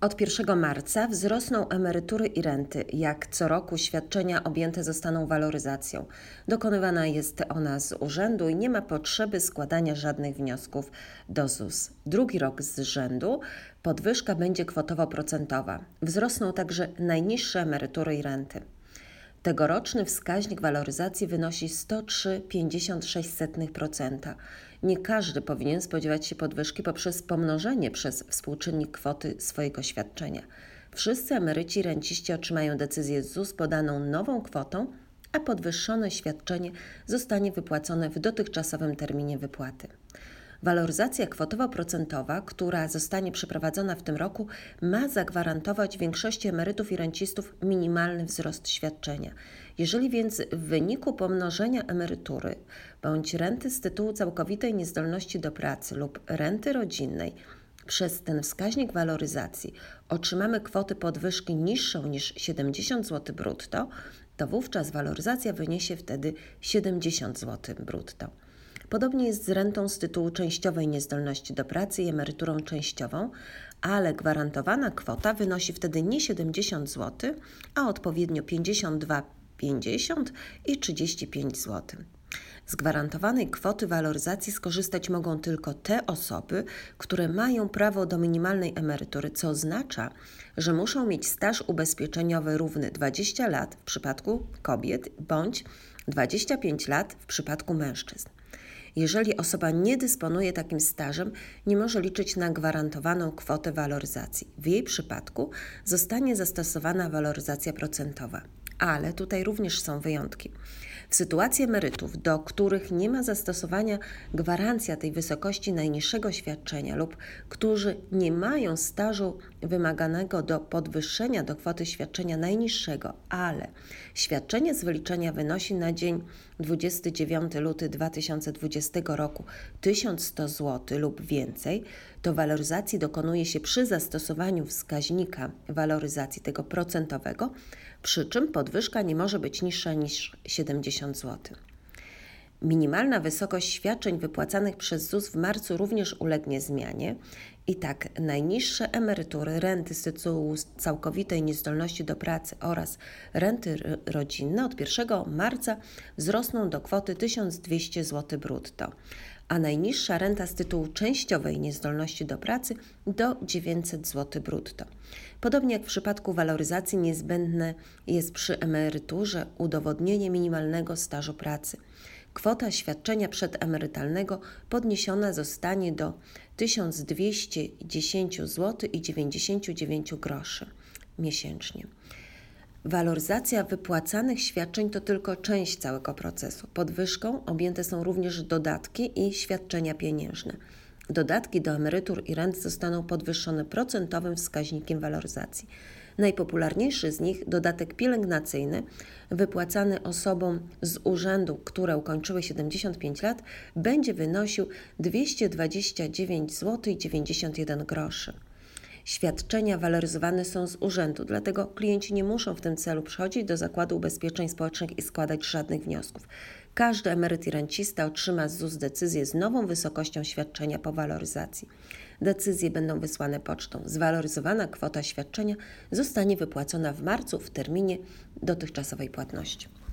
Od 1 marca wzrosną emerytury i renty. Jak co roku świadczenia objęte zostaną waloryzacją. Dokonywana jest ona z urzędu i nie ma potrzeby składania żadnych wniosków do ZUS. Drugi rok z rzędu podwyżka będzie kwotowo-procentowa. Wzrosną także najniższe emerytury i renty. Tegoroczny wskaźnik waloryzacji wynosi 103,56%. Nie każdy powinien spodziewać się podwyżki poprzez pomnożenie przez współczynnik kwoty swojego świadczenia. Wszyscy emeryci i renciści otrzymają decyzję z ZUS podaną nową kwotą, a podwyższone świadczenie zostanie wypłacone w dotychczasowym terminie wypłaty. Waloryzacja kwotowo-procentowa, która zostanie przeprowadzona w tym roku, ma zagwarantować większości emerytów i rencistów minimalny wzrost świadczenia. Jeżeli więc w wyniku pomnożenia emerytury bądź renty z tytułu całkowitej niezdolności do pracy lub renty rodzinnej przez ten wskaźnik waloryzacji otrzymamy kwotę podwyżki niższą niż 70 zł brutto, to wówczas waloryzacja wyniesie wtedy 70 zł brutto. Podobnie jest z rentą z tytułu częściowej niezdolności do pracy i emeryturą częściową, ale gwarantowana kwota wynosi wtedy nie 70 zł, a odpowiednio 52,50 i 35 zł. Z gwarantowanej kwoty waloryzacji skorzystać mogą tylko te osoby, które mają prawo do minimalnej emerytury, co oznacza, że muszą mieć staż ubezpieczeniowy równy 20 lat w przypadku kobiet bądź 25 lat w przypadku mężczyzn. Jeżeli osoba nie dysponuje takim stażem, nie może liczyć na gwarantowaną kwotę waloryzacji. W jej przypadku zostanie zastosowana waloryzacja procentowa. Ale tutaj również są wyjątki. W sytuacji emerytów, do których nie ma zastosowania gwarancja tej wysokości najniższego świadczenia lub którzy nie mają stażu wymaganego do podwyższenia do kwoty świadczenia najniższego, ale świadczenie z wyliczenia wynosi na dzień 29 luty 2020 roku 1100 zł lub więcej, to waloryzacji dokonuje się przy zastosowaniu wskaźnika waloryzacji tego procentowego, przy czym podwyżka nie może być niższa niż 70 zł. Minimalna wysokość świadczeń wypłacanych przez ZUS w marcu również ulegnie zmianie. I tak najniższe emerytury, renty z tytułu całkowitej niezdolności do pracy oraz renty rodzinne od 1 marca wzrosną do kwoty 1200 zł brutto, a najniższa renta z tytułu częściowej niezdolności do pracy do 900 zł brutto. Podobnie jak w przypadku waloryzacji niezbędne jest przy emeryturze udowodnienie minimalnego stażu pracy. Kwota świadczenia przedemerytalnego podniesiona zostanie do 1210 zł i 99 groszy miesięcznie. Waloryzacja wypłacanych świadczeń to tylko część całego procesu. Podwyżką objęte są również dodatki i świadczenia pieniężne. Dodatki do emerytur i rent zostaną podwyższone procentowym wskaźnikiem waloryzacji. Najpopularniejszy z nich, dodatek pielęgnacyjny, wypłacany osobom z urzędu, które ukończyły 75 lat, będzie wynosił 229 zł i 91 groszy. Świadczenia waloryzowane są z urzędu, dlatego klienci nie muszą w tym celu przychodzić do Zakładu Ubezpieczeń Społecznych i składać żadnych wniosków. Każdy emeryt i rencista otrzyma z ZUS decyzję z nową wysokością świadczenia po waloryzacji. Decyzje będą wysłane pocztą. Zwaloryzowana kwota świadczenia zostanie wypłacona w marcu w terminie dotychczasowej płatności.